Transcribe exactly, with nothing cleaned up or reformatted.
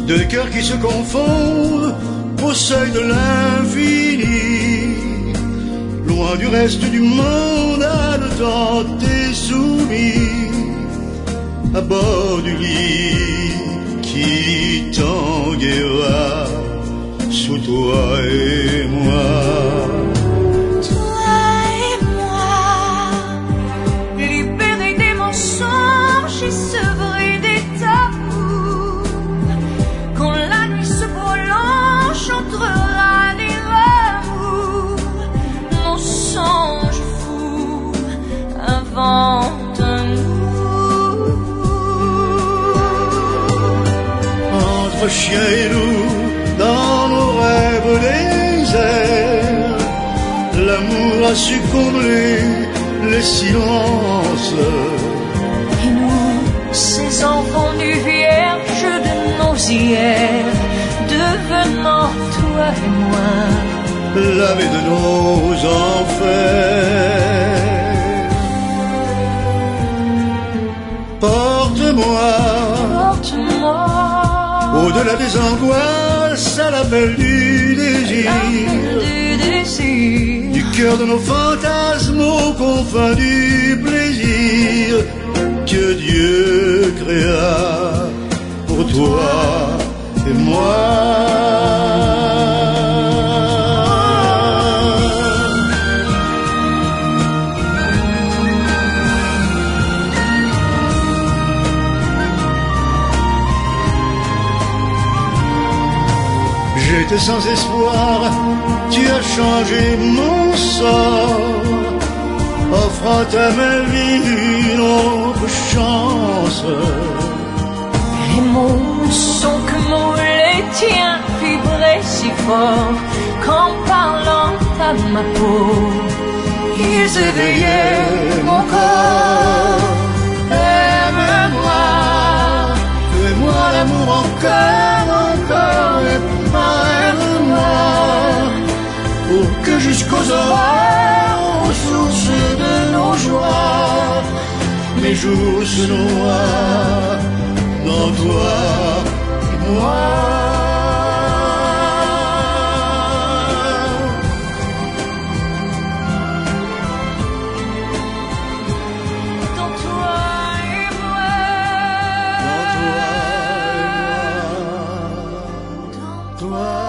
deux cœurs qui se confondent au seuil de l'infini, loin du reste du monde, haletant et soumis, à bord du lit qui tanguera sous toi et moi. Toi et moi, libérés des mensonges et sevrés des tabous, quand la nuit se prolonge, chantera les remous, nos songes fous inventent un nous. Entre chien et loup, dans nos rêves déserts, l'amour a su combler les silences. Et nous, ces enfants du vierge de nos hier, devenant toi et moi, laver de nos enfers. Porte-moi, porte-moi au-delà des angoisses, à l'appel du désir, du désir, du cœur de nos fantasmes aux confins du plaisir que Dieu créa pour toi et moi. J'étais sans espoir, tu as changé mon sort, offrant à ma vie une autre chance. les mots sont comme les tiens vibraient si fort, qu'en parlant à ma peau, ils éveillaient mon corps. Aime-moi, fais-moi l'amour encore, encore, et parle-moi, pour que jusqu'aux aurores, aux sources de nos joies, mes jours se noient dans toi et moi. dans toi et moi, Dans toi et moi, dans toi.